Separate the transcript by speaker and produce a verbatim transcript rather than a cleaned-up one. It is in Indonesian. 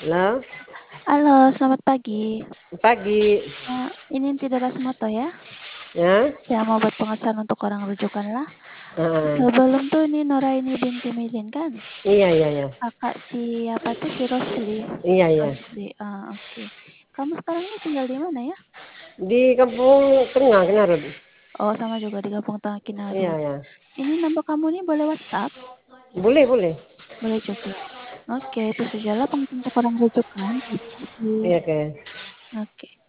Speaker 1: Halo.
Speaker 2: Halo, selamat pagi.
Speaker 1: Pagi.
Speaker 2: Eee, ini Tidak Rasmoto ya?
Speaker 1: Ya?
Speaker 2: Yang mau buat pengesahan untuk orang rujukan lah.
Speaker 1: Heeh.
Speaker 2: Sebelum tuh ini Nuraini binti Midin kan?
Speaker 1: Iya iya iya.
Speaker 2: Kakak siapa tuh, si Rosli
Speaker 1: Iya iya.
Speaker 2: Rosli, eee, oke. Kamu sekarang ini tinggal di mana ya?
Speaker 1: Di Kampung Tengah, Kinarut.
Speaker 2: Oh, sama juga di Kampung Tengah
Speaker 1: Iya
Speaker 2: Kinarut.
Speaker 1: iya.
Speaker 2: Ini nomor kamu nih boleh WhatsApp?
Speaker 1: Boleh boleh.
Speaker 2: Boleh juga. Oke, itu sajalah penting untuk orang rujukan.
Speaker 1: Iya, oke.
Speaker 2: Oke.